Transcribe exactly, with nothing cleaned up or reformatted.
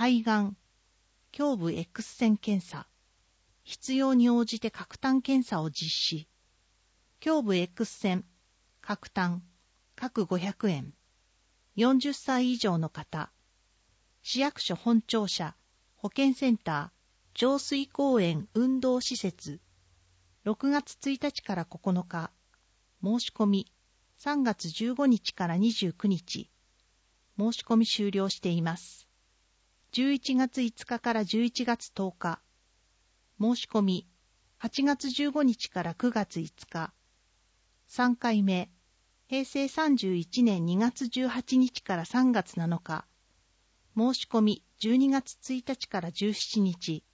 肺がん、胸部 X 線検査、必要に応じて喀痰検査を実施。胸部 X 線、喀痰、各ごひゃくえん。よんじゅっさい以上の方。市役所本庁舎、保健センター、上水公園運動施設。ろくがつついたちからここのか。申し込み、さんがつじゅうごにちからにじゅうくにち。申し込み終了しています。じゅういちがついつかからじゅういちがつとおか。申し込み、はちがつじゅうごにちからくがついつか。さんかいめ、へいせいさんじゅういちねんにがつじゅうはちにちからさんがつなのか。申し込み、じゅうにがつついたちからじゅうしちにち。